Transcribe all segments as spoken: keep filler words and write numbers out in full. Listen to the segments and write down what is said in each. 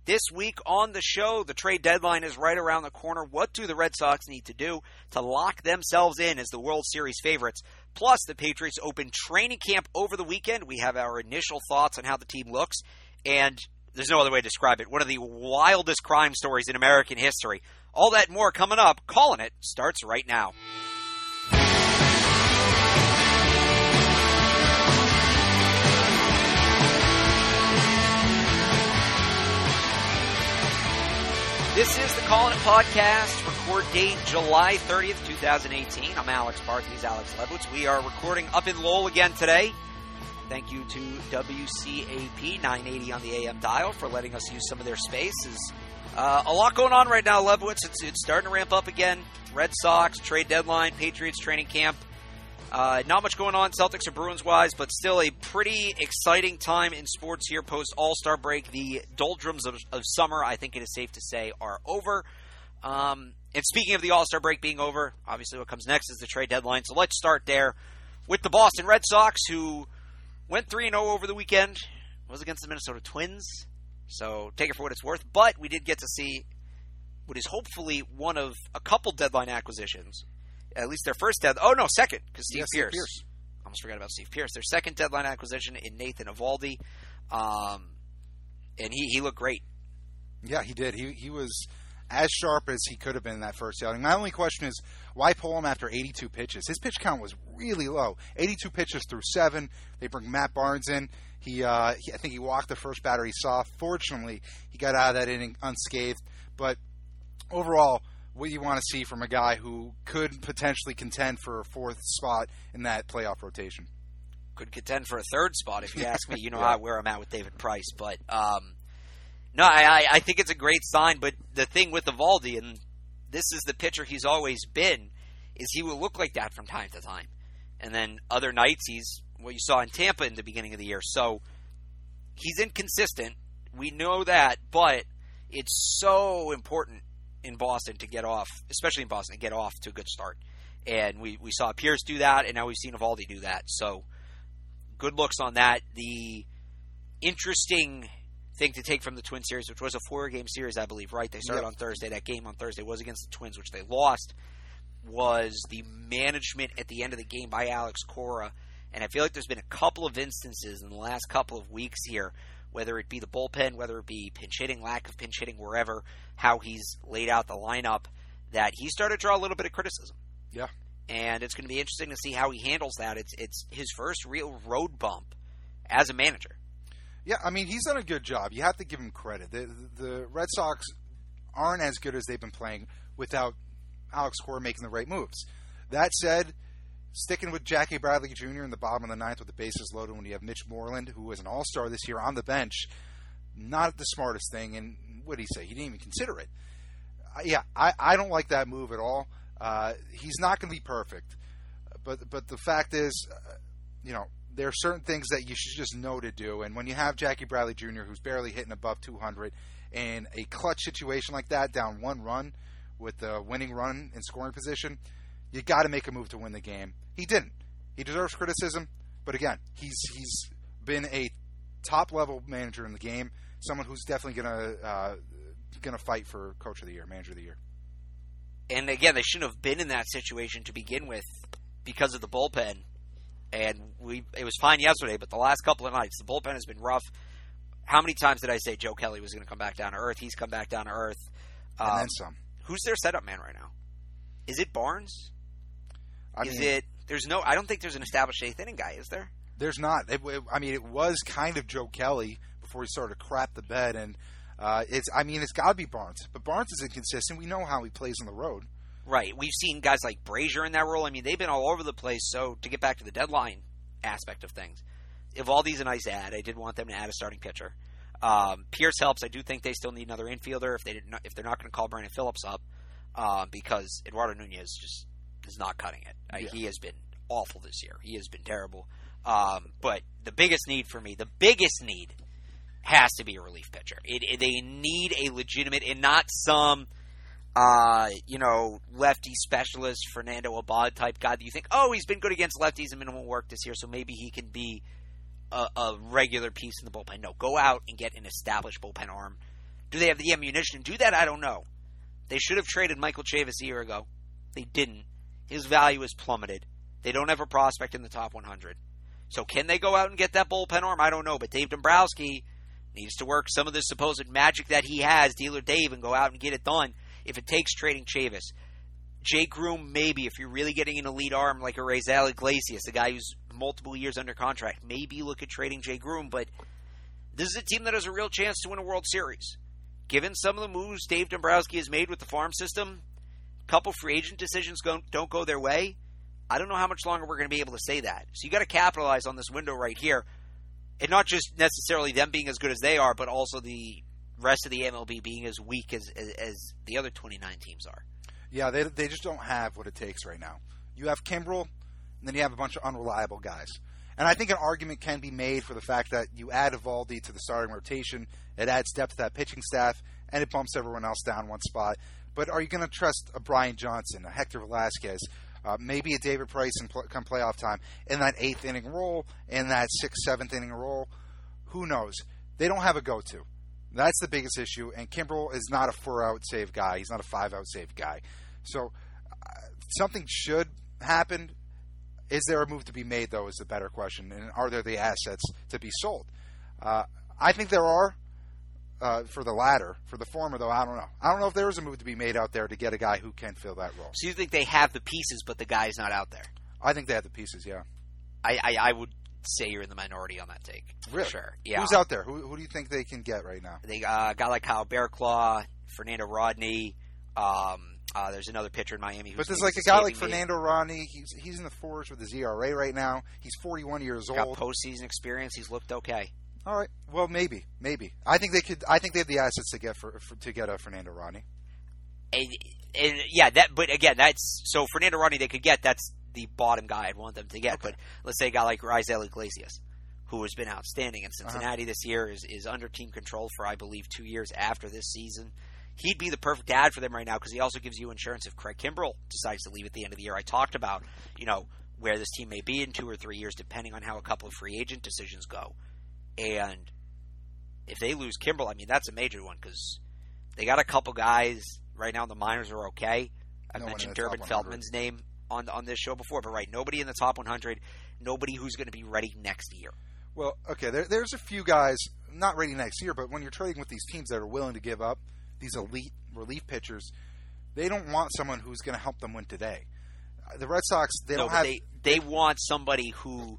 This week on the show, the trade deadline is right around the corner. What do the Red Sox need to do to lock themselves in as the World Series favorites? Plus, the Patriots open training camp over the weekend. We have our initial thoughts on how the team looks, and there's no other way to describe it. One of the wildest crime stories in American history. All that and more coming up. Calling It starts right now. This is the Calling It Podcast, record date July thirtieth, twenty eighteen. I'm Alex Barth, he's Alex Lebowitz. We are recording up in Lowell again today. Thank you to W C A P nine eighty on the A M dial for letting us use some of their spaces. Uh, a lot going on right now, Lebowitz. It's, it's starting to ramp up again. Red Sox, trade deadline, Patriots training camp. Uh, not much going on Celtics or Bruins-wise, but still a pretty exciting time in sports here post-All-Star break. The doldrums of, of summer, I think it is safe to say, are over. Um, and speaking of the All-Star break being over, obviously what comes next is the trade deadline. So let's start there with the Boston Red Sox, who went three and oh over the weekend. It was against the Minnesota Twins, so take it for what it's worth. But we did get to see what is hopefully one of a couple deadline acquisitions. At least their first deadline. Oh, no, second, because Steve, yeah, Pierce. Steve Pierce. Almost forgot about Steve Pierce. Their second deadline acquisition in Nathan Eovaldi. Um, and he, he looked great. Yeah, he did. He he was as sharp as he could have been in that first outing. My only question is, why pull him after eighty-two pitches? His pitch count was really low. eighty-two pitches through seven. They bring Matt Barnes in. He, uh, he I think he walked the first batter he saw. Fortunately, he got out of that inning unscathed. But overall, what you want to see from a guy who could potentially contend for a fourth spot in that playoff rotation. Could contend for a third spot, if you ask me. You know yeah. how, where I'm at with David Price. But, um, no, I, I think it's a great sign. But the thing with Eovaldi, and this is the pitcher he's always been, is he will look like that from time to time. And then other nights, he's what you saw in Tampa in the beginning of the year. So he's inconsistent. We know that. But it's so important in Boston to get off, especially in Boston, to get off to a good start. And we, we saw Pierce do that, and now we've seen Eovaldi do that. So good looks on that. The interesting thing to take from the Twin series, which was a four-game series, I believe, right? They started yep. on Thursday. That game on Thursday was against the Twins, which they lost, was the management at the end of the game by Alex Cora. And I feel like there's been a couple of instances in the last couple of weeks here, whether it be the bullpen, whether it be pinch hitting, lack of pinch hitting, wherever, how he's laid out the lineup, that he started to draw a little bit of criticism. Yeah. And it's going to be interesting to see how he handles that. It's it's his first real road bump as a manager. Yeah, I mean, he's done a good job. You have to give him credit. The, the Red Sox aren't as good as they've been playing without Alex Cora making the right moves. That said, sticking with Jackie Bradley Junior in the bottom of the ninth with the bases loaded when you have Mitch Moreland, who was an all-star this year on the bench, not the smartest thing. And what did he say? He didn't even consider it. Uh, yeah, I, I don't like that move at all. Uh, he's not going to be perfect. But but the fact is, uh, you know, there are certain things that you should just know to do. And when you have Jackie Bradley Junior, who's barely hitting above two hundred, in a clutch situation like that, down one run with the winning run in scoring position, you got to make a move to win the game. He didn't. He deserves criticism, but again, he's he's been a top-level manager in the game, someone who's definitely going to uh, going to fight for Coach of the Year, Manager of the Year. And again, they shouldn't have been in that situation to begin with because of the bullpen. And we it was fine yesterday, but the last couple of nights, the bullpen has been rough. How many times did I say Joe Kelly was going to come back down to earth? He's come back down to earth. And um, then some. Who's their setup man right now? Is it Barnes? I is mean, it? There's no. I don't think there's an established eighth inning guy. Is there? There's not. It, it, I mean, it was kind of Joe Kelly before he started to crap the bed, and uh, it's. I mean, it's got to be Barnes. But Barnes is inconsistent. We know how he plays on the road. Right. We've seen guys like Brazier in that role. I mean, they've been all over the place. So to get back to the deadline aspect of things, Eovaldi's a nice add. I did want them to add a starting pitcher. Um, Pierce helps. I do think they still need another infielder if they did not, if they're not going to call Brandon Phillips up, uh, because Eduardo Nunez just is not cutting it. Uh, yeah. He has been awful this year. He has been terrible. Um, but the biggest need for me, the biggest need, has to be a relief pitcher. It, it, they need a legitimate and not some, uh, you know, lefty specialist Fernando Abad type guy that you think, oh, he's been good against lefties in minimal work this year, so maybe he can be a, a regular piece in the bullpen. No, go out and get an established bullpen arm. Do they have the ammunition to do that? I don't know. They should have traded Michael Chavis a year ago. They didn't. His value has plummeted. They don't have a prospect in the top one hundred. So can they go out and get that bullpen arm? I don't know. But Dave Dombrowski needs to work some of the supposed magic that he has, Dealer Dave, and go out and get it done if it takes trading Chavis. Jake Groom, maybe, if you're really getting an elite arm like a Raisel Iglesias, a guy who's multiple years under contract, maybe look at trading Jake Groom. But this is a team that has a real chance to win a World Series. Given some of the moves Dave Dombrowski has made with the farm system, a couple free agent decisions go, don't go their way. I don't know how much longer we're going to be able to say that. So you got to capitalize on this window right here. And not just necessarily them being as good as they are, but also the rest of the M L B being as weak as, as, as the other twenty-nine teams are. Yeah, they they just don't have what it takes right now. You have Kimbrel, and then you have a bunch of unreliable guys. And I think an argument can be made for the fact that you add Eovaldi to the starting rotation, it adds depth to that pitching staff, and it bumps everyone else down one spot. But are you going to trust a Brian Johnson, a Hector Velasquez, uh, maybe a David Price in pl- come playoff time, in that eighth inning role, in that sixth, seventh inning role? Who knows? They don't have a go-to. That's the biggest issue, and Kimbrel is not a four-out save guy. He's not a five-out save guy. So uh, something should happen. Is there a move to be made, though, is the better question, and are there the assets to be sold? Uh, I think there are uh, for the latter. For the former, though, I don't know. I don't know if there is a move to be made out there to get a guy who can fill that role. So you think they have the pieces, but the guy's not out there? I think they have the pieces, yeah. I, I, I would say you're in the minority on that take. Really? Sure. Yeah. Who's out there? Who, who do you think they can get right now? They uh, a guy like Kyle Bearclaw, Fernando Rodney. Um, uh, there's another pitcher in Miami. Who's but there's like a guy like me. Fernando Rodney. He's he's in the fours with his E R A right now. He's forty-one years Got old. postseason experience. He's looked okay. All right. Well, maybe, maybe. I think they could. I think they have the assets to get for, for to get a Fernando Rodney. And, and yeah, that. But again, that's so Fernando Rodney they could get. That's the bottom guy I'd want them to get. Okay. But let's say a guy like Raisel Iglesias, who has been outstanding in Cincinnati uh-huh. this year, is is under team control for I believe two years after this season. He'd be the perfect ad for them right now because he also gives you insurance if Craig Kimbrel decides to leave at the end of the year. I talked about, you know, where this team may be in two or three years depending on how a couple of free agent decisions go. And if they lose Kimbrel, I mean, that's a major one because they got a couple guys right now. The minors are okay. I no mentioned Durbin Feldman's name on on this show before, but right, nobody in the top one hundred, nobody who's going to be ready next year. Well, okay, there, there's a few guys not ready next year, but when you're trading with these teams that are willing to give up these elite relief pitchers, they don't want someone who's going to help them win today. The Red Sox, they no, don't have... They, they want somebody who,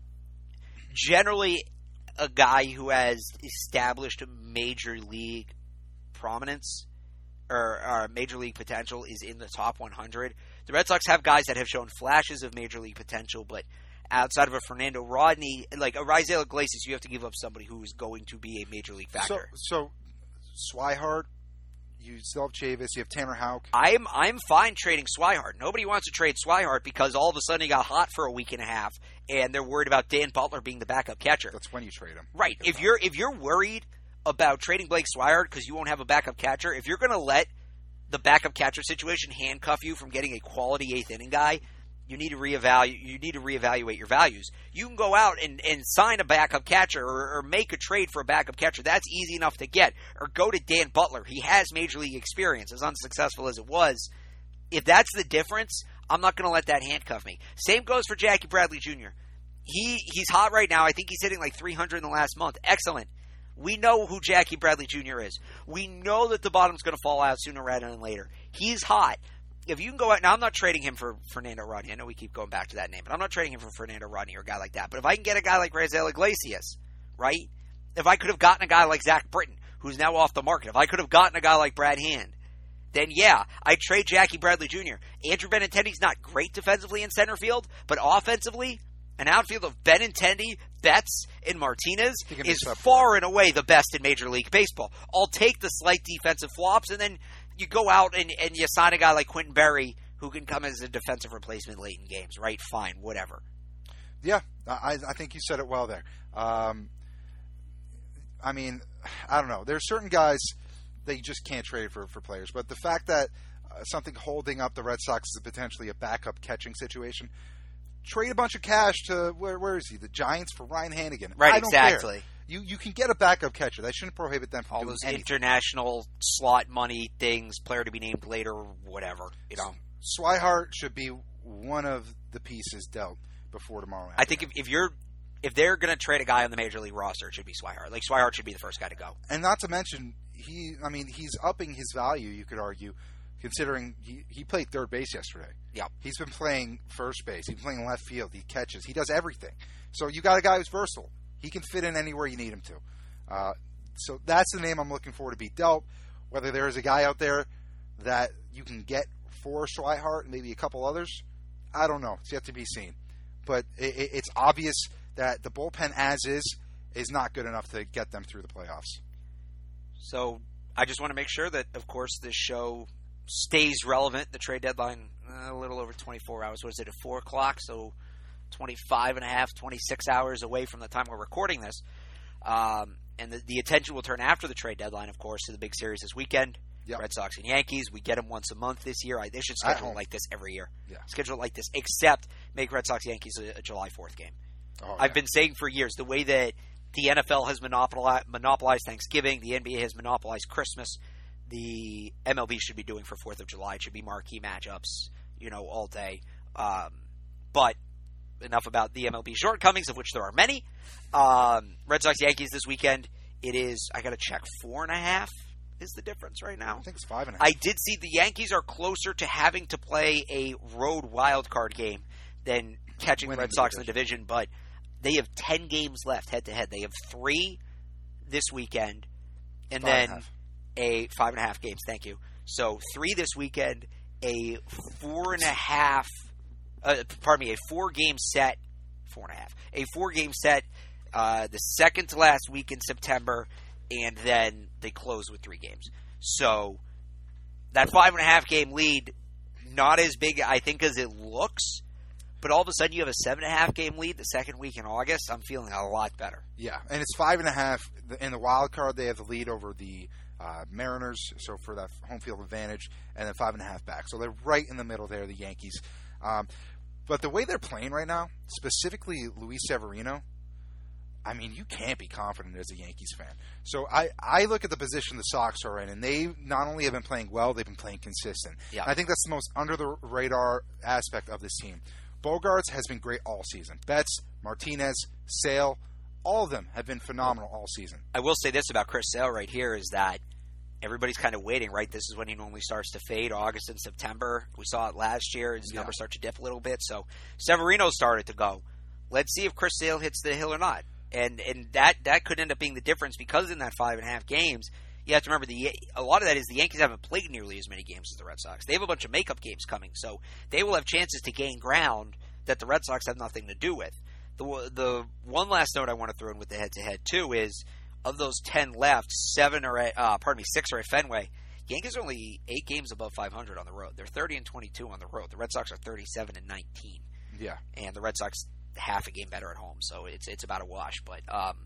generally a guy who has established a major league prominence or, or major league potential is in the top one hundred. The Red Sox have guys that have shown flashes of major league potential, but outside of a Fernando Rodney, like a Raisel Iglesias, you have to give up somebody who is going to be a major league factor. So, so Swihart, you still have Chavis, you have Tanner Houck. I'm I'm fine trading Swihart. Nobody wants to trade Swihart because all of a sudden he got hot for a week and a half, and they're worried about Dan Butler being the backup catcher. That's when you trade him. Right. If you're if you're worried about trading Blake Swihart because you won't have a backup catcher, if you're going to let the backup catcher situation handcuff you from getting a quality eighth inning guy, you need to reevaluate. You need to reevaluate your values. You can go out and, and sign a backup catcher or, or make a trade for a backup catcher. That's easy enough to get. Or go to Dan Butler. He has major league experience, as unsuccessful as it was. If that's the difference, I'm not going to let that handcuff me. Same goes for Jackie Bradley Junior He he's hot right now. I think he's hitting like three hundred in the last month. Excellent. We know who Jackie Bradley Junior is. We know that the bottom's going to fall out sooner rather than later. He's hot. If you can go out, now I'm not trading him for Fernando Rodney. I know we keep going back to that name, but I'm not trading him for Fernando Rodney or a guy like that. But if I can get a guy like Raisel Iglesias, right? If I could have gotten a guy like Zach Britton, who's now off the market, if I could have gotten a guy like Brad Hand, then yeah, I'd trade Jackie Bradley Junior Andrew Benintendi's not great defensively in center field, but offensively, an outfield of Benintendi, Betts, and Martinez is far and away the best in Major League Baseball. I'll take the slight defensive flops, and then you go out and, and you sign a guy like Quentin Berry who can come as a defensive replacement late in games, right? Fine, whatever. Yeah, I, I think you said it well there. Um, I mean, I don't know. There's certain guys that you just can't trade for, for players, but the fact that uh, something holding up the Red Sox is potentially a backup catching situation, trade a bunch of cash to, where where is he? The Giants for Ryan Hanigan. Right, I don't exactly. care. You you can get a backup catcher. That shouldn't prohibit them from all doing those anything. international slot money things, player to be named later, whatever. You know, Swihart should be one of the pieces dealt before tomorrow. I think if, if you're if they're going to trade a guy on the major league roster, it should be Swihart. Like Swihart should be the first guy to go. And not to mention, he I mean, he's upping his value. You could argue, considering he, he played third base yesterday. Yeah, he's been playing first base. He's playing left field. He catches. He does everything. So you got a guy who's versatile. He can fit in anywhere you need him to. Uh, so that's the name I'm looking for to be dealt. Whether there is a guy out there that you can get for Swihart and maybe a couple others, I don't know. It's yet to be seen. But it, it, it's obvious that the bullpen as is is not good enough to get them through the playoffs. So I just want to make sure that, of course, this show stays relevant. The trade deadline, uh, a little over twenty-four hours. What is it, at four o'clock? So twenty-five and a half, twenty-six hours away from the time we're recording this. Um, and the, the attention will turn after the trade deadline, of course, to the big series this weekend. Yep. Red Sox and Yankees. We get them once a month this year. I, they should schedule it like this every year. Yeah. Schedule it like this, except make Red Sox Yankees a, a July fourth game. Oh, I've yeah. been saying for years, the way that the N F L has monopolized, monopolized Thanksgiving, the N B A has monopolized Christmas, the M L B should be doing for fourth of July. It should be marquee matchups, you know, all day. Um, but enough about the M L B shortcomings, of which there are many. Um, Red Sox Yankees this weekend. It is, I got to check, four and a half is the difference right now. I think it's five and a half. I did see the Yankees are closer to having to play a road wild card game than catching the Red Sox in the division, but they have ten games left head to head. They have three this weekend, and five then and a, a five and a half games. Thank you. So three this weekend, a four and a half. Uh, pardon me, a four game set, four and a half, a four game set. Uh, the second to last week in September, and then they close with three games. So that five and a half game lead, not as big, I think, as it looks. But all of a sudden, you have a seven and a half game lead the second week in August. I'm feeling a lot better. Yeah, and it's five and a half in the wild card. They have the lead over the uh, Mariners, so for that home field advantage, and then five and a half back. So they're right in the middle there, the Yankees. Um, but the way they're playing right now, specifically Luis Severino, I mean, you can't be confident as a Yankees fan. So I, I look at the position the Sox are in, and they not only have been playing well, they've been playing consistent. Yeah. I think that's the most under-the-radar aspect of this team. Bogarts has been great all season. Betts, Martinez, Sale, all of them have been phenomenal all season. I will say this about Chris Sale right here is that everybody's kind of waiting, right? This is when he normally starts to fade, August and September. We saw it last year. His yeah. numbers start to dip a little bit. So Severino started to go. Let's see if Chris Sale hits the hill or not. And and that, that could end up being the difference because in that five and a half games, you have to remember the a lot of that is the Yankees haven't played nearly as many games as the Red Sox. They have a bunch of makeup games coming, so they will have chances to gain ground that the Red Sox have nothing to do with. The the one last note I want to throw in with the head-to-head too is of those ten left, seven are at uh, pardon me six are at Fenway. Yankees are only eight games above five hundred on the road. They're thirty and twenty-two on the road. The Red Sox are thirty-seven and nineteen. Yeah, and the Red Sox half a game better at home, so it's it's about a wash. But um,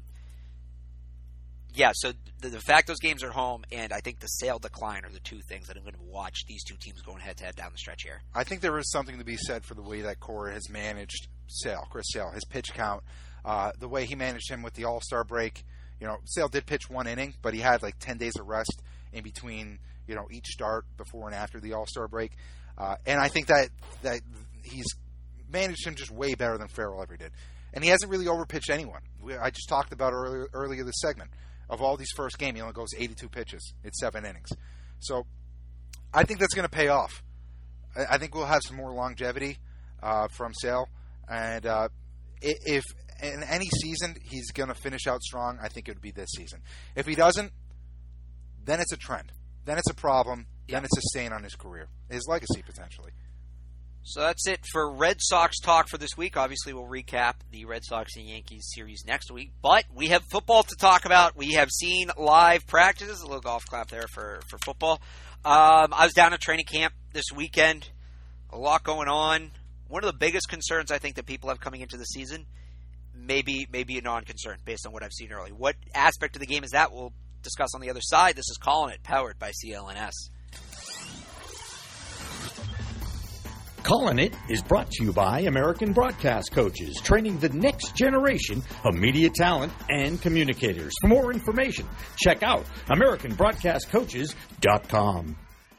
yeah, so the, the fact those games are at home, and I think the Sale decline are the two things that I'm going to watch these two teams going head to head down the stretch here. I think there is something to be said for the way that Cora has managed Sale, Chris Sale, his pitch count, uh, the way he managed him with the All-Star break. You know, Sale did pitch one inning, but he had like ten days of rest in between, you know, each start before and after the All-Star break, uh, and I think that that he's managed him just way better than Farrell ever did. And he hasn't really overpitched anyone. We, I just talked about earlier, earlier this segment. Of all these first games, he only goes eighty-two pitches. It's seven innings. So I think that's going to pay off. I, I think we'll have some more longevity uh, from Sale. And uh, if in any season he's going to finish out strong, I think it would be this season. If he doesn't, then it's a trend. Then it's a problem. Yeah. Then it's a stain on his career, his legacy potentially. So that's it for Red Sox talk for this week. Obviously, we'll recap the Red Sox and Yankees series next week. But we have football to talk about. We have seen live practices. A little golf clap there for, for football. Um, I was down at training camp this weekend. A lot going on. One of the biggest concerns I think that people have coming into the season, maybe maybe a non-concern based on what I've seen early. What aspect of the game is that? We'll discuss on the other side. This is Calling It, powered by C L N S. Callin' It is brought to you by American Broadcast Coaches, training the next generation of media talent and communicators. For more information, check out American Broadcast Coaches dot com.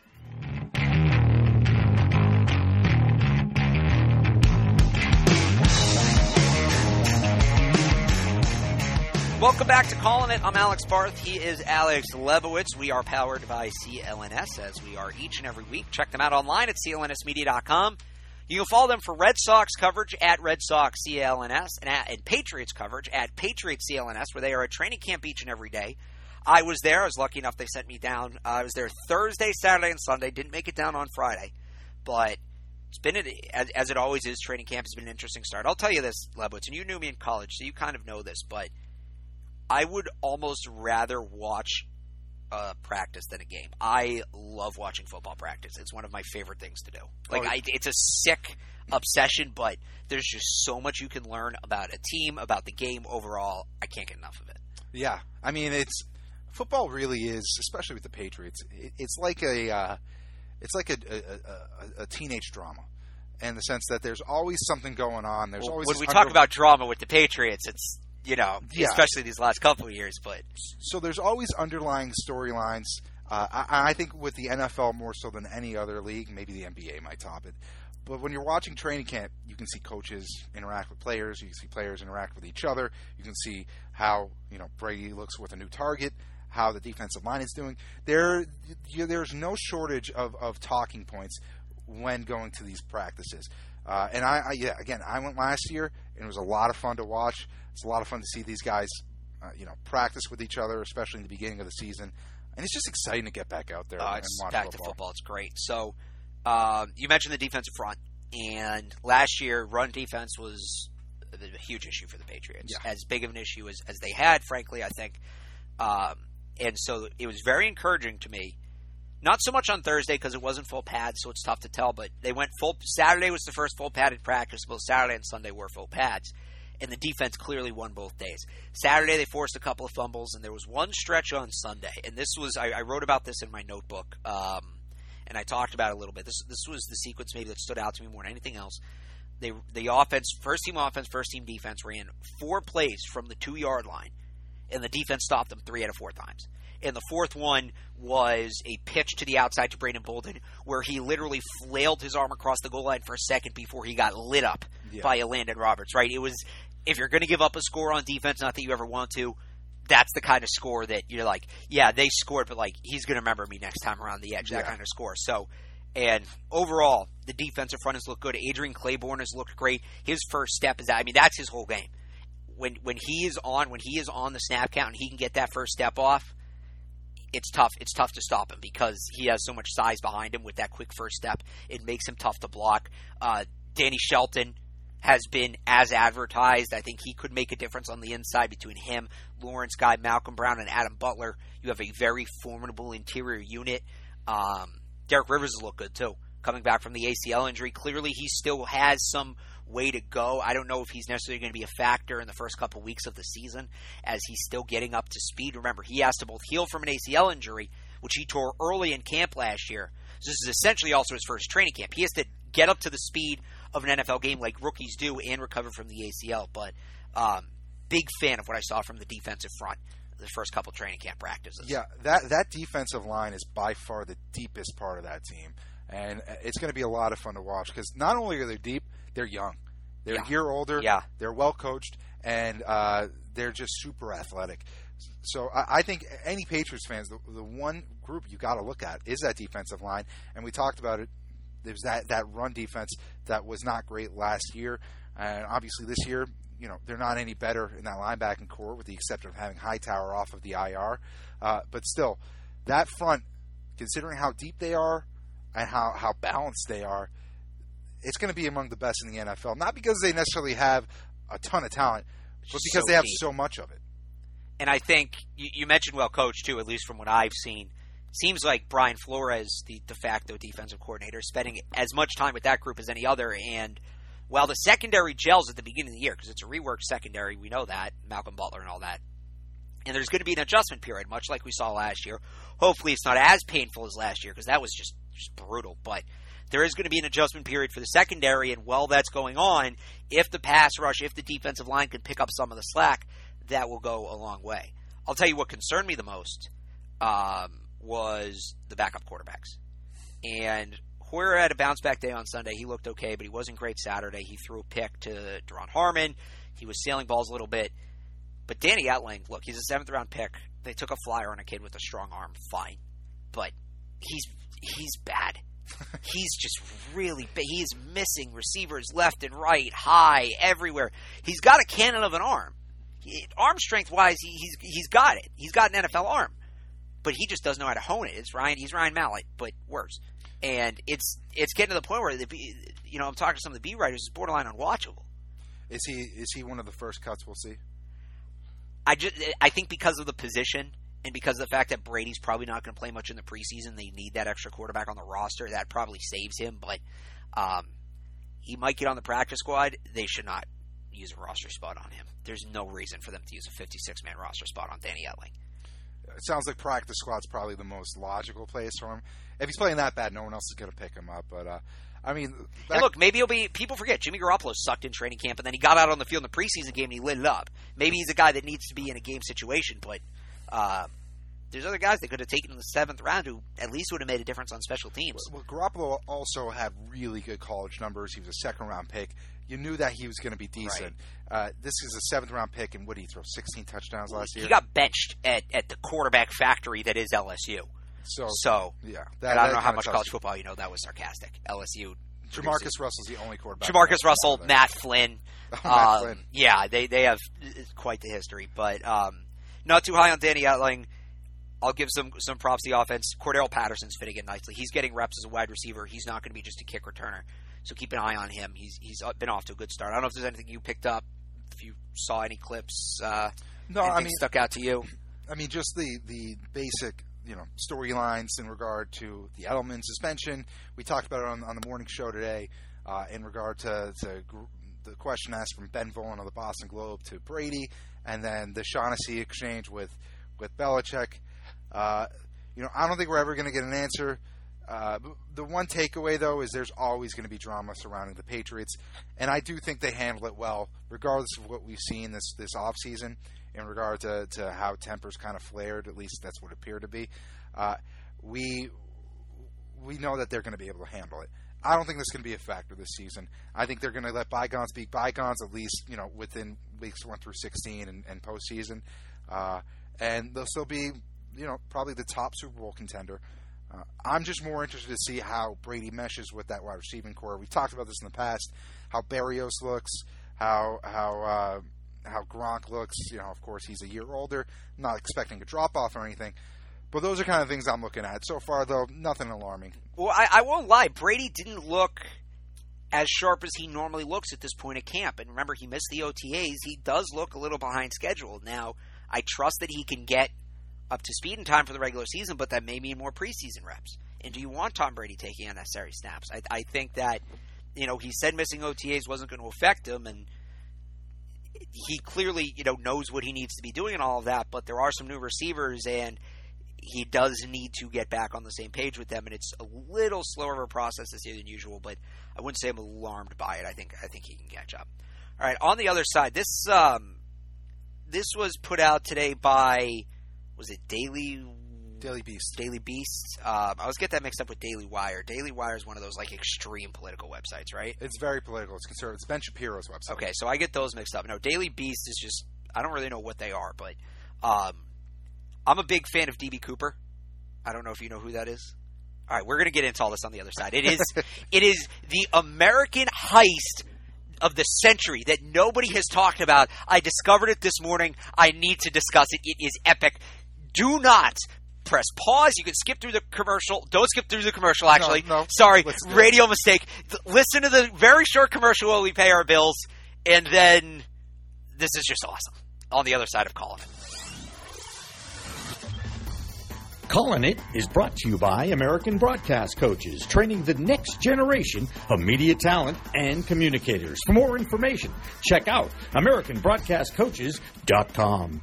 Welcome back to Calling It. I'm Alex Barth. He is Alex Lebowitz. We are powered by C L N S, as we are each and every week. Check them out online at C L N S media dot com. You can follow them for Red Sox coverage at Red Sox C L N S and, at, and Patriots coverage at Patriots C L N S, where they are at training camp each and every day. I was there. I was lucky enough they sent me down. Uh, I was there Thursday, Saturday, and Sunday. Didn't make it down on Friday. But it's been, as, as it always is, training camp has been an interesting start. I'll tell you this, Lebowitz, and you knew me in college, so you kind of know this, but I would almost rather watch a practice than a game. I love watching football practice. It's one of my favorite things to do. Like, I, it's a sick obsession, but there's just so much you can learn about a team, about the game overall. I can't get enough of it. Yeah, I mean, it's football really is, especially with the Patriots. It, it's like a, uh, it's like a, a, a, a teenage drama, in the sense that there's always something going on. There's well, always when we under- talk about drama with the Patriots, it's you know, yeah. especially these last couple of years. But so there's always underlying storylines. Uh, I, I think with the N F L more so than any other league, maybe the N B A might top it. But when you're watching training camp, you can see coaches interact with players. You can see players interact with each other. You can see how, you know, Brady looks with a new target, how the defensive line is doing. There, you, there's no shortage of, of talking points when going to these practices. Uh, and I, I, yeah, again, I went last year, and it was a lot of fun to watch. It's a lot of fun to see these guys, uh, you know, practice with each other, especially in the beginning of the season. And it's just exciting to get back out there uh, and it's watch back football. to football. It's great. So um, you mentioned the defensive front, and last year run defense was a huge issue for the Patriots. Yeah. As big of an issue as, as they had, frankly, I think. Um, and so it was very encouraging to me. Not so much on Thursday because it wasn't full pads, so it's tough to tell. But they went full. Saturday was the first full padded practice. Both Saturday and Sunday were full pads, and the defense clearly won both days. Saturday they forced a couple of fumbles, and there was one stretch on Sunday. And this was I, I wrote about this in my notebook, um, and I talked about it a little bit. This this was the sequence maybe that stood out to me more than anything else. They the offense, first team offense, first team defense ran four plays from the two yard line, and the defense stopped them three out of four times. And the fourth one was a pitch to the outside to Brandon Bolden, where he literally flailed his arm across the goal line for a second before he got lit up yeah. by a Landon Roberts, right? It was, if you're going to give up a score on defense, not that you ever want to, that's the kind of score that you're like, yeah, they scored, but like, he's going to remember me next time around the edge, that yeah. kind of score. So, and overall, the defensive front has looked good. Adrian Claiborne has looked great. His first step is, I mean, that's his whole game. When, when he is on, when he is on the snap count and he can get that first step off, It's tough. It's tough to stop him because he has so much size behind him with that quick first step. It makes him tough to block. Uh, Danny Shelton has been as advertised. I think he could make a difference on the inside between him, Lawrence Guy, Malcolm Brown, and Adam Butler. You have a very formidable interior unit. Um, Derek Rivers has looked good too, coming back from the A C L injury. Clearly, he still has some way to go. I don't know if he's necessarily going to be a factor in the first couple weeks of the season as he's still getting up to speed. Remember, he has to both heal from an A C L injury, which he tore early in camp last year. So this is essentially also his first training camp. He has to get up to the speed of an N F L game like rookies do and recover from the A C L. But um, big fan of what I saw from the defensive front the first couple training camp practices. Yeah, that, that defensive line is by far the deepest part of that team. And it's going to be a lot of fun to watch because not only are they deep, they're young. They're yeah. a year older. Yeah. They're well coached, and uh, they're just super athletic. So I, I think any Patriots fans, the, the one group you got to look at is that defensive line. And we talked about it. There's that, that run defense that was not great last year, and obviously this year, you know, they're not any better in that linebacking core, with the exception of having Hightower off of the I R. Uh, but still, that front, considering how deep they are and how, how balanced they are, it's going to be among the best in the N F L. Not because they necessarily have a ton of talent, but because so they have deep. so much of it. And I think you, you mentioned well coached too, at least from what I've seen. Seems like Brian Flores, the de facto defensive coordinator, is spending as much time with that group as any other. And while the secondary gels at the beginning of the year, because it's a reworked secondary, we know that, Malcolm Butler and all that. And there's going to be an adjustment period, much like we saw last year. Hopefully it's not as painful as last year, because that was just, just brutal. But there is going to be an adjustment period for the secondary, and while that's going on, if the pass rush, if the defensive line can pick up some of the slack, that will go a long way. I'll tell you what concerned me the most um, was the backup quarterbacks. And Hoyer had a bounce-back day on Sunday. He looked okay, but he wasn't great Saturday. He threw a pick to Deron Harmon. He was sailing balls a little bit. But Danny Etling, look, he's a seventh-round pick. They took a flyer on a kid with a strong arm. Fine. But he's he's bad. He's just really bad. He is missing receivers left and right, high, everywhere. He's got a cannon of an arm. He, arm strength-wise, he, he's he's got it. He's got an N F L arm. But he just doesn't know how to hone it. It's Ryan. He's Ryan Mallett, but worse. And it's it's getting to the point where the, you know I'm talking to some of the beat writers. It's borderline unwatchable. Is he is he one of the first cuts we'll see? I just I think because of the position and because of the fact that Brady's probably not going to play much in the preseason, they need that extra quarterback on the roster. That probably saves him. But um, he might get on the practice squad. They should not use a roster spot on him. There's no reason for them to use a fifty-six man roster spot on Danny Etling. It sounds like practice squad's probably the most logical place for him. If he's playing that bad, no one else is going to pick him up. But, uh, I mean... Back- and look, maybe he'll be... People forget, Jimmy Garoppolo sucked in training camp, and then he got out on the field in the preseason game and he lit it up. Maybe he's a guy that needs to be in a game situation, but uh, there's other guys they could have taken in the seventh round who at least would have made a difference on special teams. Well, Garoppolo also had really good college numbers. He was a second-round pick. You knew that he was going to be decent. Right. Uh, this is a seventh-round pick, and what did he throw, sixteen touchdowns last year? He got benched at, at the quarterback factory that is L S U. So, so yeah. That, I don't know how much college you. football you know. That was sarcastic. L S U. Jamarcus Russell's the only quarterback. Jamarcus Russell, Matt Flynn. Oh, Matt um, Flynn. Yeah, they, they have quite the history. But um, not too high on Danny Etling. I'll give some some props to the offense. Cordell Patterson's fitting in nicely. He's getting reps as a wide receiver. He's not going to be just a kick returner. So keep an eye on him. He's he's been off to a good start. I don't know if there's anything you picked up, if you saw any clips. Uh, no, I mean stuck out to you. I mean, just the, the basic you know storylines in regard to the Edelman suspension. We talked about it on, on the morning show today. Uh, in regard to, to gr- the question asked from Ben Volin of the Boston Globe to Brady, and then the Shaughnessy exchange with with Belichick. Uh, you know, I don't think we're ever going to get an answer. Uh, the one takeaway, though, is there's always going to be drama surrounding the Patriots, and I do think they handle it well, regardless of what we've seen this this offseason in regard to, to how tempers kind of flared. At least that's what it appeared to be. Uh, we we know that they're going to be able to handle it. I don't think this is going to be a factor this season. I think they're going to let bygones be bygones, at least you know within weeks one through sixteen and, and postseason, uh, and they'll still be you know probably the top Super Bowl contender. Uh, I'm just more interested to see how Brady meshes with that wide receiving core. We've talked about this in the past, how Berrios looks, how how uh, how Gronk looks. You know, of course, he's a year older. I'm not expecting a drop-off or anything. But those are kind of things I'm looking at. So far, though, nothing alarming. Well, I, I won't lie. Brady didn't look as sharp as he normally looks at this point at camp. And remember, he missed the O T As. He does look a little behind schedule. Now, I trust that he can get up to speed in time for the regular season, but that may mean more preseason reps. And do you want Tom Brady taking unnecessary snaps? I, I think that, you know, he said missing O T As wasn't going to affect him, and he clearly, you know, knows what he needs to be doing and all of that, but there are some new receivers, and he does need to get back on the same page with them, and it's a little slower of a process this year than usual, but I wouldn't say I'm alarmed by it. I think I think he can catch up. All right, on the other side, this um, this was put out today by, was it Daily Daily Beast? Daily Beast. Um, I always get that mixed up with Daily Wire. Daily Wire is one of those like extreme political websites, right? It's very political. It's conservative. It's Ben Shapiro's website. Okay, so I get those mixed up. No, Daily Beast is just, I don't really know what they are, but um, I'm a big fan of D B Cooper. I don't know if you know who that is. All right, we're going to get into all this on the other side. It is it is the American heist of the century that nobody has talked about. I discovered it this morning. I need to discuss it. It is epic. Do not press pause. You can skip through the commercial. Don't skip through the commercial, actually. No, no. Sorry, radio mistake. Listen to the very short commercial while we pay our bills, and then this is just awesome. On the other side of Callin' It. Callin' It is brought to you by American Broadcast Coaches, training the next generation of media talent and communicators. For more information, check out American Broadcast Coaches dot com.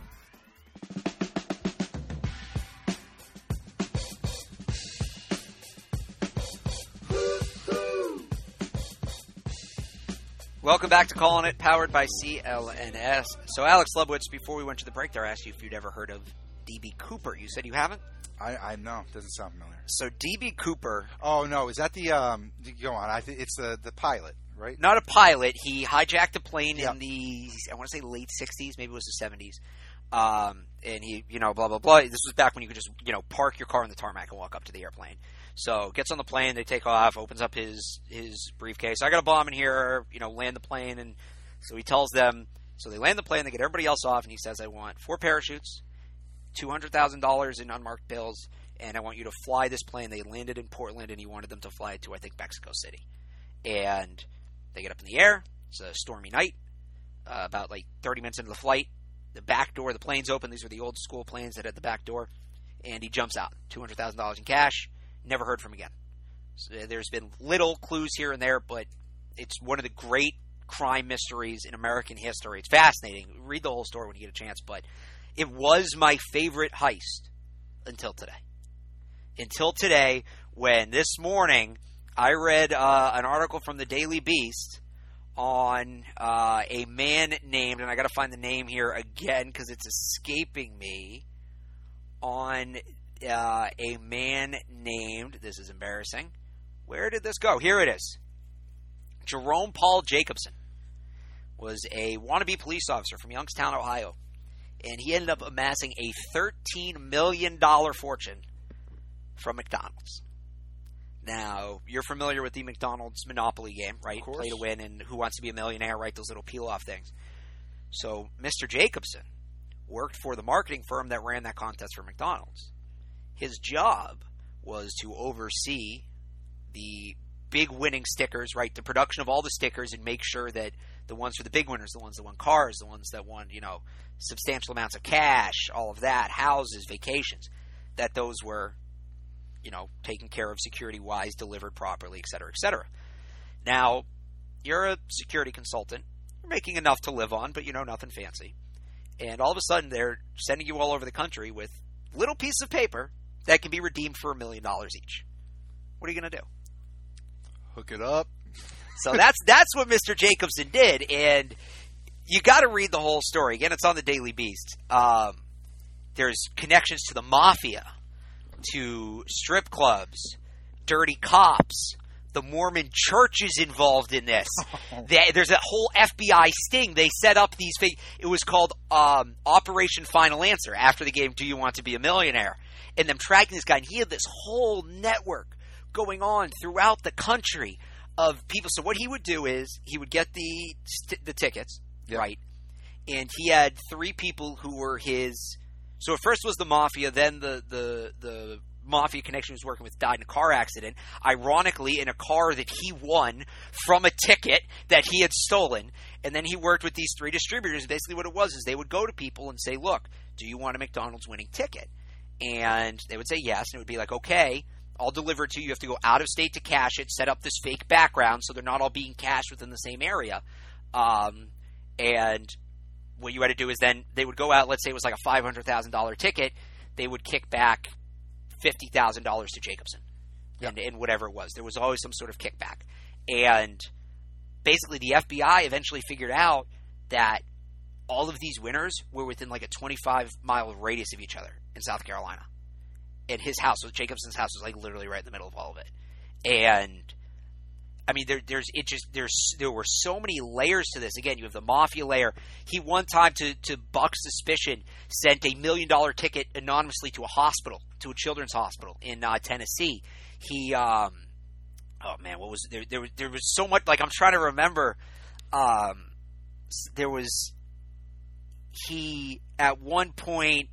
Welcome back to Calling It, powered by C L N S. So, Alex Lebowitz, before we went to the break there, I asked you if you'd ever heard of D B. Cooper. You said you haven't? I, I know. Doesn't sound familiar. So, D B. Cooper... Oh, no. Is that the... Um, go on. I think it's the, the pilot, right? Not a pilot. He hijacked a plane Yep. in the, I want to say late sixties, maybe it was the seventies. Um, and he, you know, blah, blah, blah. This was back when you could just, you know, park your car on the tarmac and walk up to the airplane. So, gets on the plane, they take off, opens up his, his briefcase. I got a bomb in here, you know, land the plane. And so he tells them, so they land the plane, they get everybody else off, and he says, I want four parachutes, two hundred thousand dollars in unmarked bills, and I want you to fly this plane. They landed in Portland, and he wanted them to fly it to, I think, Mexico City. And they get up in the air. It's a stormy night. Uh, about like thirty minutes into the flight, the back door, the plane's open. These were the old school planes that had the back door. And he jumps out, two hundred thousand dollars in cash. Never heard from him again. So there's been little clues here and there, but it's one of the great crime mysteries in American history. It's fascinating. Read the whole story when you get a chance, but it was my favorite heist until today. Until today, when this morning I read uh, an article from the Daily Beast on uh, a man named, and I got to find the name here again because it's escaping me, on uh, a man named, this is embarrassing, where did this go? Here it is. Jerome Paul Jacobson was a wannabe police officer from Youngstown, Ohio, and he ended up amassing a thirteen million dollars fortune from McDonald's. Now, you're familiar with the McDonald's Monopoly game, right? Of course. Play to win and Who Wants to Be a Millionaire, right? Those little peel-off things. So, Mister Jacobson worked for the marketing firm that ran that contest for McDonald's. His job was to oversee the big winning stickers, right? The production of all the stickers and make sure that the ones for the big winners, the ones that won cars, the ones that won, you know, substantial amounts of cash, all of that, houses, vacations, that those were, you know, taken care of security-wise, delivered properly, et cetera, et cetera. Now, you're a security consultant. You're making enough to live on, but, you know, nothing fancy. And all of a sudden, they're sending you all over the country with little pieces of paper that can be redeemed for a million dollars each. What are you going to do? Hook it up. So that's that's what Mister Jacobson did, and you got to read the whole story. Again, it's on the Daily Beast. Um, there's connections to the mafia, to strip clubs, dirty cops. The Mormon church is involved in this. Oh. They, there's a whole F B I sting. They set up these fake. It was called um, Operation Final Answer after the game, Do You Want to Be a Millionaire? And them tracking this guy. And he had this whole network going on throughout the country of people. So what he would do is he would get the the tickets, Yep. right? And he had three people who were his. So at first was the mafia, then the the the mafia connection he was working with died in a car accident. Ironically, in a car that he won from a ticket that he had stolen. And then he worked with these three distributors. Basically, what it was is they would go to people and say, "Look, do you want a McDonald's winning ticket?" And they would say yes, and it would be like, "Okay, I'll deliver it to you. You have to go out of state to cash it, set up this fake background so they're not all being cashed within the same area." Um, and what you had to do is then they would go out, let's say it was like a five hundred thousand dollars ticket, they would kick back fifty thousand dollars to Jacobson. Yep. And, and whatever it was. There was always some sort of kickback. And basically the F B I eventually figured out that all of these winners were within like a twenty-five mile radius of each other in South Carolina. And his house, so Jacobson's house was like literally right in the middle of all of it. And I mean, there, there's it just there's there were so many layers to this. Again, you have the mafia layer. He one time to to buck suspicion sent a million dollar ticket anonymously to a hospital, to a children's hospital in uh, Tennessee. He, um, oh man, what was there? There was there was so much. Like I'm trying to remember. Um, there was he at one point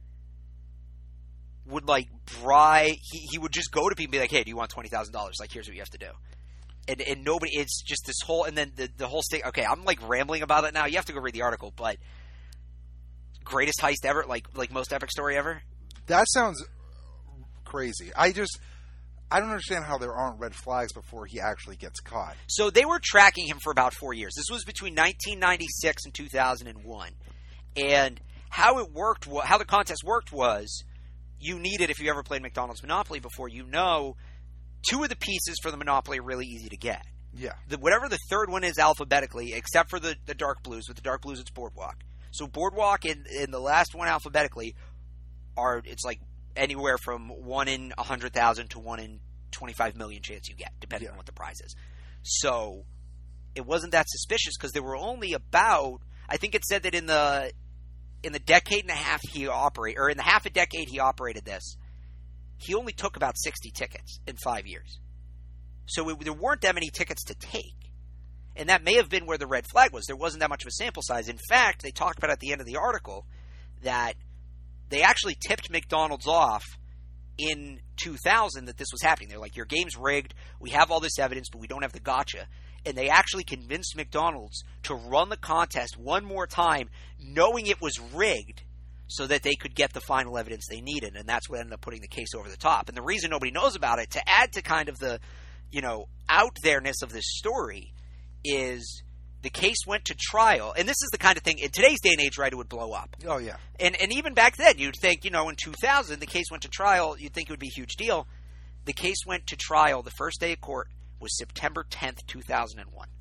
would like bribe. He he would just go to people and be like, "Hey, do you want twenty thousand dollars? Like, here's what you have to do." And, and nobody, it's just this whole, and then the, the whole state, okay, I'm like rambling about it now. You have to go read the article, but greatest heist ever, like like most epic story ever? That sounds crazy. I just, I don't understand how there aren't red flags before he actually gets caught. So they were tracking him for about four years. This was between nineteen ninety-six and two thousand one. And how it worked, how the contest worked was, you needed, if you ever played McDonald's Monopoly before, you know, two of the pieces for the Monopoly are really easy to get. Yeah. The, whatever the third one is alphabetically, except for the, the Dark Blues. With the Dark Blues, it's Boardwalk. So Boardwalk and, and the last one alphabetically are, it's like anywhere from one in one hundred thousand to one in twenty-five million chance you get, depending yeah. on what the prize is. So it wasn't that suspicious because there were only about, I think it said that in the in the decade and a half he operated, or in the half a decade he operated this, he only took about sixty tickets in five years. So it, there weren't that many tickets to take. And that may have been where the red flag was. There wasn't that much of a sample size. In fact, they talked about at the end of the article that they actually tipped McDonald's off in two thousand that this was happening. They're like, your game's rigged. We have all this evidence, but we don't have the gotcha. And they actually convinced McDonald's to run the contest one more time, knowing it was rigged, so that they could get the final evidence they needed. And that's what ended up putting the case over the top. And the reason nobody knows about it, to add to kind of the, you know, out there-ness of this story, is the case went to trial. And this is the kind of thing, in today's day and age, right, it would blow up. Oh, yeah. And and even back then, you'd think, you know, in two thousand, the case went to trial, you'd think it would be a huge deal. The case went to trial, the first day of court was September tenth, two thousand one.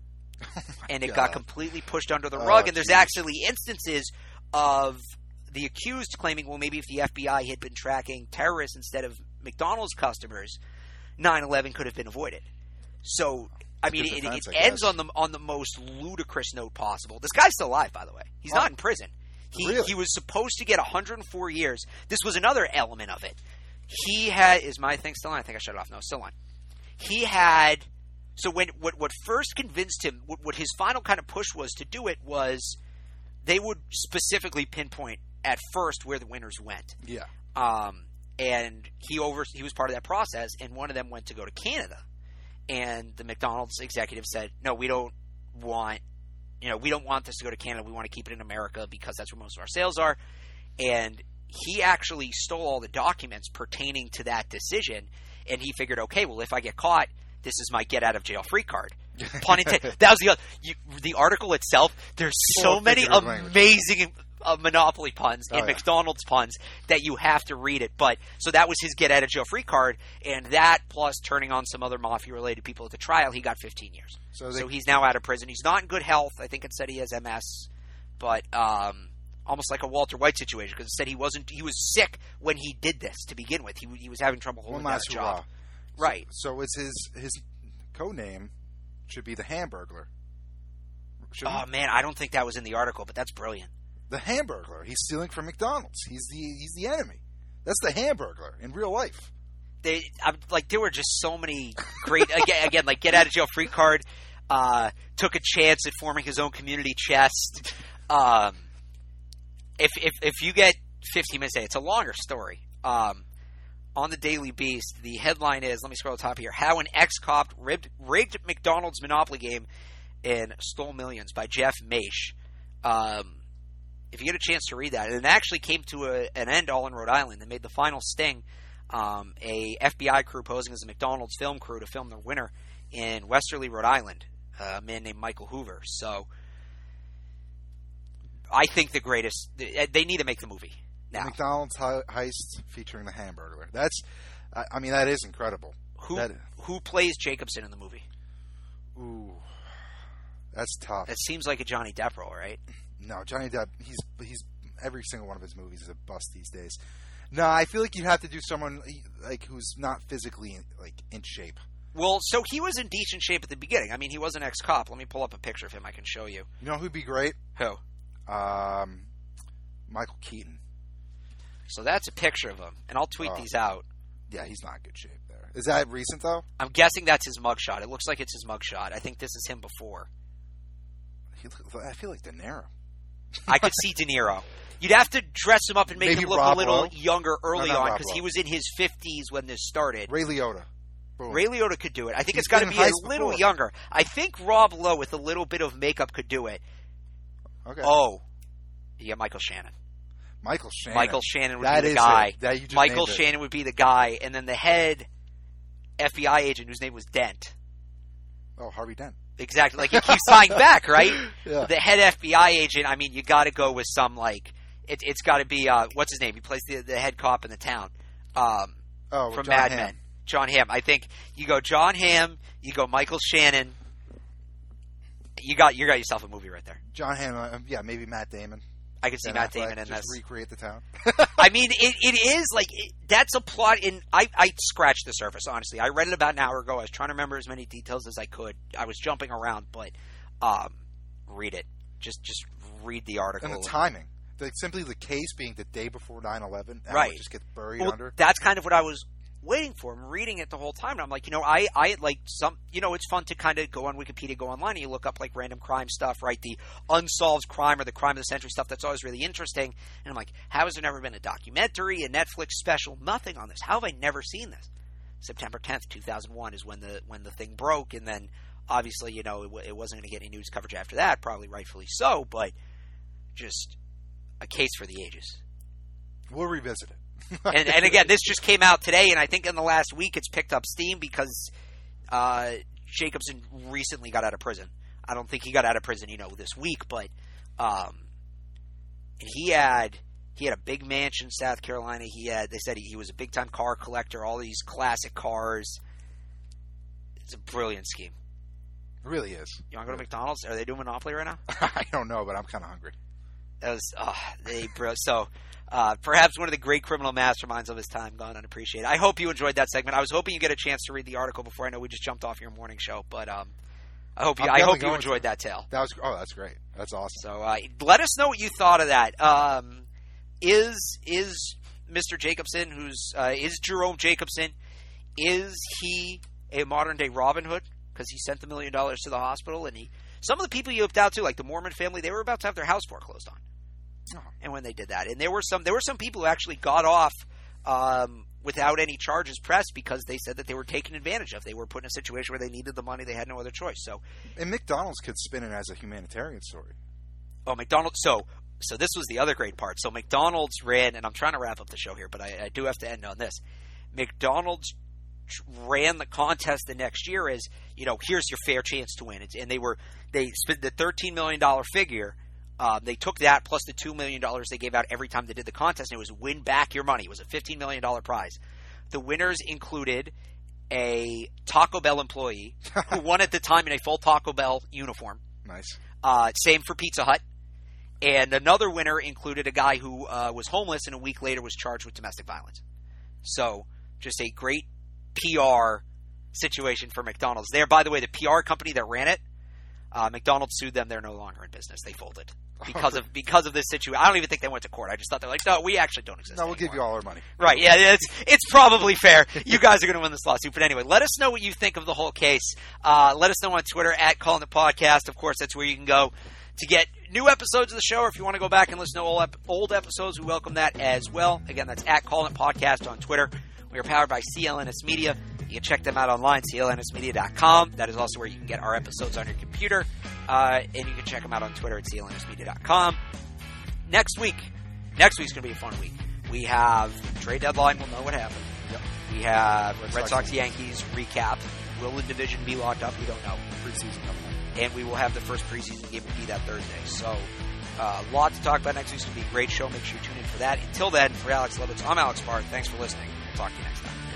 Oh and it God. got completely pushed under the rug. Oh, and there's geez. actually instances of the accused claiming, well, maybe if the F B I had been tracking terrorists instead of McDonald's customers, nine eleven could have been avoided. So, I mean, it, defense, it, it ends on the on the most ludicrous note possible. This guy's still alive, by the way. He's oh. not in prison. He really? he was supposed to get one hundred four years. This was another element of it. He had – is my thing still on? I think I shut it off. No, it's still on. He had – so when what, what first convinced him, what, what his final kind of push was to do it was they would specifically pinpoint at first where the winners went. Yeah. Um, and he over he was part of that process, and one of them went to go to Canada. And the McDonald's executive said, no, we don't want, you know, we don't want this to go to Canada. We want to keep it in America because that's where most of our sales are. And he actually stole all the documents pertaining to that decision. And he figured, okay, well, if I get caught, this is my get out of jail free card. Pun intended. That was the you, the article itself. There's so Full many amazing uh, Monopoly puns oh, and yeah. McDonald's puns that you have to read it. But so that was his get out of jail free card, and that plus turning on some other mafia related people at the trial, he got fifteen years. So, they, so he's now out of prison. He's not in good health. I think it said he has M S, but um, almost like a Walter White situation because it said he wasn't. He was sick when he did this to begin with. He he was having trouble holding down a job. Right. So, so it's his his code name should be the Hamburglar. Oh man, I don't think that was in the article, but that's brilliant. The Hamburglar. He's stealing from McDonald's. He's the he's the enemy. That's the Hamburglar in real life. They I'm, like there were just so many great again, again like get out of jail free card. Uh, took a chance at forming his own community chest. Um, if if if you get fifteen minutes, it's a longer story. Um, on the Daily Beast, the headline is, let me scroll to the top here, How an Ex-Cop rigged, rigged McDonald's Monopoly Game and Stole Millions by Jeff Maish. Um, if you get a chance to read that, and it actually came to a, an end all in Rhode Island. They made the final sting, um, a F B I crew posing as a McDonald's film crew to film their winner in Westerly, Rhode Island, a man named Michael Hoover. So I think the greatest, they need to make the movie. Now. McDonald's heist featuring the Hamburglar. That's, I mean, that is incredible. Who that, who plays Jacobson in the movie? Ooh, that's tough. It seems like a Johnny Depp role, right? No, Johnny Depp. He's he's every single one of his movies is a bust these days. No, I feel like you have to do someone like who's not physically like in shape. Well, so he was in decent shape at the beginning. I mean, he was an ex-cop. Let me pull up a picture of him. I can show you. You know who'd be great? Who? Um, Michael Keaton. So that's a picture of him, and I'll tweet oh. these out. Yeah, he's not in good shape there. Is that recent, though? I'm guessing that's his mugshot. It looks like it's his mugshot. I think this is him before. He, I feel like De Niro. I could see De Niro. You'd have to dress him up and make Maybe him look Rob a little Lowe? younger early no, on, because he was in his fifties when this started. Ray Liotta. Boom. Ray Liotta could do it. I think He's it's got to been be in a heist little before. younger. I think Rob Lowe, with a little bit of makeup, could do it. Okay. Oh. Yeah, Michael Shannon. Michael Shannon. Michael Shannon would that be the is guy. It. That you just Michael named Shannon it. would be the guy, and then the head F B I agent, whose name was Dent. Oh, Harvey Dent. Exactly. Like, he keeps tying back, right? Yeah. The head F B I agent, I mean, you got to go with some, like, it, it's got to be, uh, what's his name? He plays the, the head cop in the town um, oh, from John Mad Hamm. Men. John Hamm. I think you go John Hamm, you go Michael Shannon. You got you got yourself a movie right there. John Hamm, uh, yeah, maybe Matt Damon. I could see Ben Matt Affleck, Damon in just this. recreate the town. I mean, it, it is like it, that's a plot. In I, I scratched the surface. Honestly, I read it about an hour ago. I was trying to remember as many details as I could. I was jumping around, but um, read it. Just just read the article. And the timing, like simply the case being the day before nine eleven, and right? It just gets buried well, under. That's kind of what I was waiting for. I'm reading it the whole time, and I'm like, you know, I, I like some, you know, it's fun to kind of go on Wikipedia, go online, and you look up like random crime stuff, right? The unsolved crime or the crime of the century stuff. That's always really interesting. And I'm like, how has there never been a documentary, a Netflix special, nothing on this? How have I never seen this? September tenth, two thousand one is when the when the thing broke, and then obviously, you know, it, w- it wasn't going to get any news coverage after that, probably rightfully so, but just a case for the ages. We'll revisit it. and, and again, this just came out today, and I think in the last week it's picked up steam because uh, Jacobson recently got out of prison. I don't think he got out of prison, you know, this week, but um, and he had he had a big mansion in South Carolina. He had they said he, he was a big time car collector, all these classic cars. It's a brilliant scheme. It really is. You want to go to McDonald's? Are they doing Monopoly right now? I don't know, but I'm kind of hungry. That was oh, they bro. So. Uh, perhaps one of the great criminal masterminds of his time, gone unappreciated. I hope you enjoyed that segment. I was hoping you get a chance to read the article before. I know we just jumped off your morning show, but um, I hope you. I hope you enjoyed that tale. That was oh, that's great. That's awesome. So uh, let us know what you thought of that. Um, is is Mister Jacobson, who's uh, is Jerome Jacobson, is he a modern day Robin Hood because he sent the million dollars to the hospital? And he, some of the people you whipped out to, like the Mormon family, they were about to have their house foreclosed on. Oh. And when they did that, and there were some, there were some people who actually got off um, without any charges pressed because they said that they were taken advantage of. They were put in a situation where they needed the money; they had no other choice. So, and McDonald's could spin it as a humanitarian story. Oh, McDonald's. So, so this was the other great part. So McDonald's ran, and I'm trying to wrap up the show here, but I, I do have to end on this. McDonald's ran the contest the next year as, you know, here's your fair chance to win, and they were they spent the thirteen million dollars figure. Um, they took that plus the two million dollars they gave out every time they did the contest, and it was win back your money. It was a fifteen million dollars prize. The winners included a Taco Bell employee who won at the time in a full Taco Bell uniform. Nice. Uh, same for Pizza Hut. And another winner included a guy who uh, was homeless and a week later was charged with domestic violence. So just a great P R situation for McDonald's. There, by the way, the P R company that ran it, uh, McDonald's sued them. They're no longer in business. They folded. Because of because of this situation. I don't even think they went to court. I just thought they're like, no, we actually don't exist No, we'll anymore. give you all our money. Right, yeah, it's it's probably fair. You guys are going to win this lawsuit. But anyway, let us know what you think of the whole case. Uh, let us know on Twitter, at Calling the Podcast. Of course, that's where you can go to get new episodes of the show. Or if you want to go back and listen to old, ep- old episodes, we welcome that as well. Again, that's at Calling the Podcast on Twitter. We are powered by C L N S Media. You can check them out online, C L N S media dot com. That is also where you can get our episodes on your computer. Uh, and you can check them out on Twitter at C L N S media dot com. Next week, next week's going to be a fun week. We have trade deadline. We'll know what happened. Yep. We have Red Red Sox Sox Yankees recap. Will the division be locked up? We don't know. Preseason coming up. And we will have the first preseason game will be that Thursday. So, a uh, lot to talk about next week's going to be a great show. Make sure you tune in for that. Until then, for Alex Levitz, I'm Alex Barth. Thanks for listening. We'll talk to you next time.